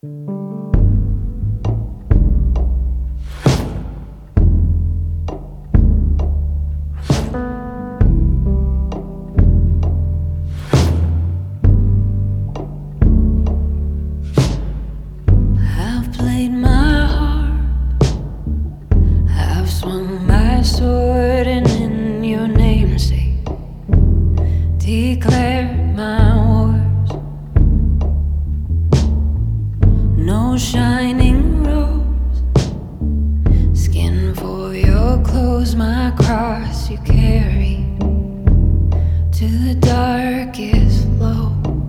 I've played my harp, I've swung my sword, and in your namesake declared my wars. No shining rose, skin for your clothes, my cross you carry to the darkest low.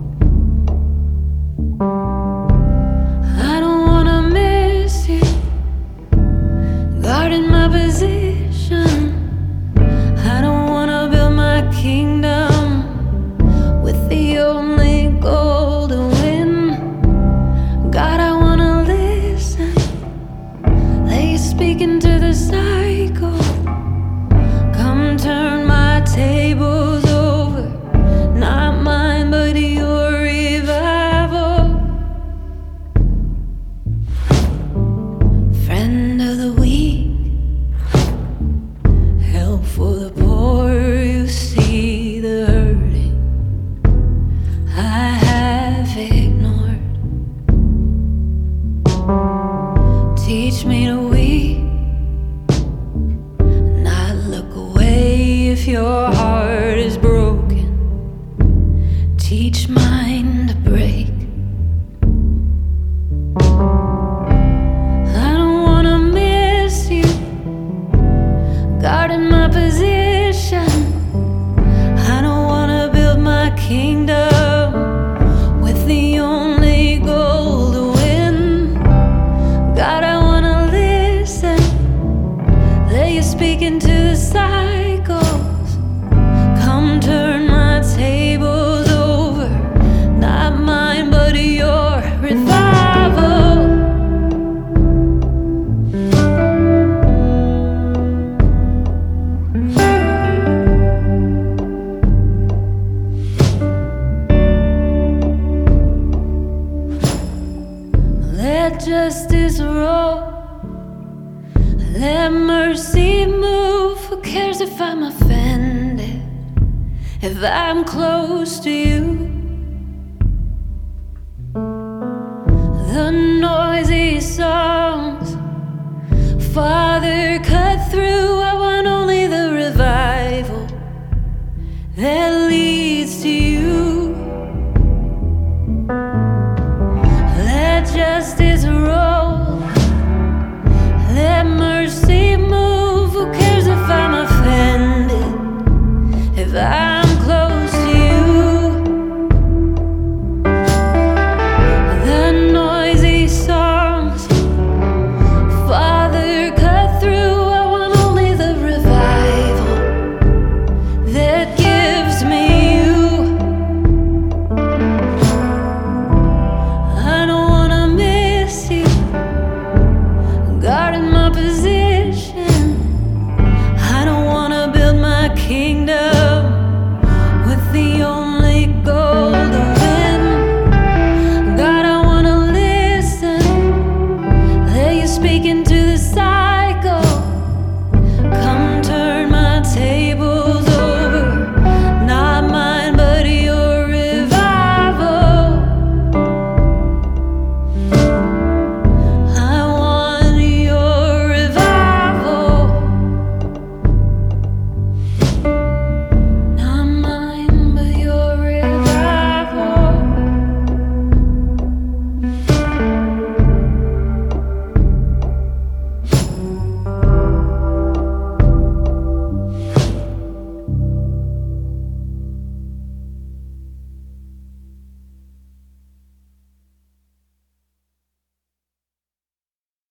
I don't wanna miss you, guarding my position. I don't wanna build my kingdom with the only goal to win. God, I wanna listen, lay you speaking to the cycle. Come turn my tables over, not mine but your revival. Friend of the weak, help for the poor, you see the hurting I have ignored. Teach me to weep, not look away if your heart is broken. Teach mine to break. I don't wanna miss you, guarding my position. I don't wanna build my kingdom with the only goal to win. God, I wanna listen, lay you speaking to the cycles. Come turn my tables over, not mine but your revival. Let justice roll, let mercy move. Who cares if I'm offended, if I'm close to you? The noisy songs, Father, cut through. I want only the revival that leads to you. Let justice